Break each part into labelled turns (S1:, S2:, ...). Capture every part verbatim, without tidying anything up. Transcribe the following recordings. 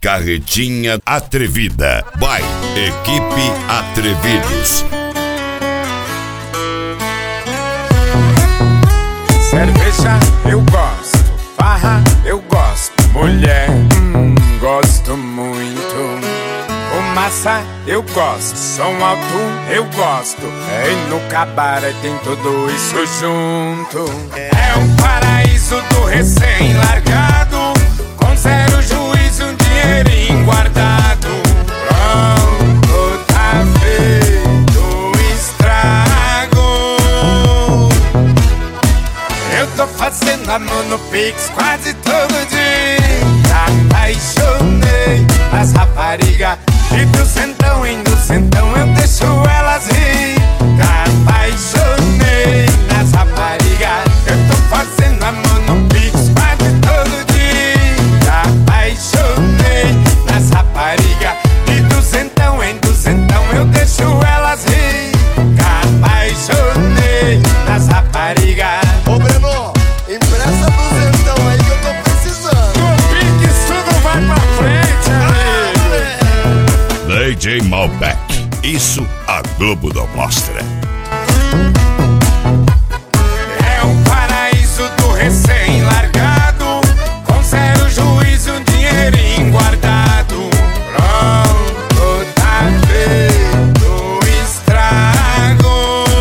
S1: Carretinha Atrevida. Vai, Equipe Atrevidos.
S2: Cerveja eu gosto, farra eu gosto, mulher, hum, gosto muito. Fumaça eu gosto, som alto eu gosto, e no cabaré tem tudo isso junto. É um paraíso do recém-largado, com zero juízo, um dinheirinho guardado. Pronto, tá feito o estrago. Eu tô fazendo amor no Pix quase todo dia. Apaixonei as raparigas e do centão em do centão eu deixo elas rir. Apaixonei nas raparigas, eu tô fazendo amor no Pix quase todo dia. Apaixonei nas raparigas e do centão em do centão eu deixo elas rir. Apaixonei nas raparigas.
S3: Ô Breno, empresta duzentão aí que eu tô precisando.
S2: No Pix tudo vai pra frente, amigo.
S1: D J Malbec. Isso a Globo não mostra.
S2: É um paraíso do recém-largado, com zero juízo, um dinheirinho guardado. Pronto, tá feito o estrago.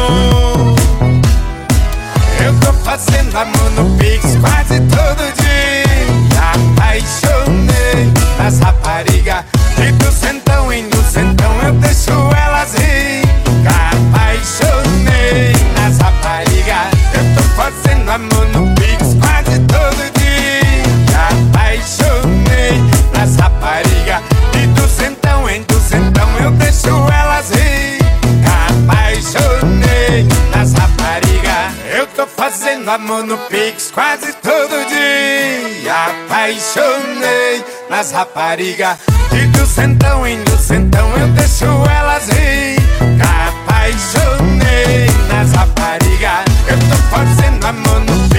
S2: Eu tô fazendo amor no Pix quase todo dia. Apaixonei nas raparigas e do centão em do centão eu deixo elas rir. Apaixonei nas raparigas, eu tô fazendo amor no Pix quase todo dia. Apaixonei nas raparigas e do centão em do centão eu deixo elas rir. Apaixonei nas raparigas, eu tô fazendo amor no Pix quase todo dia. Apaixonei nas raparigas e do centão em do centão eu deixo elas rir. Apaixonei nas raparigas, eu tô fazendo amor no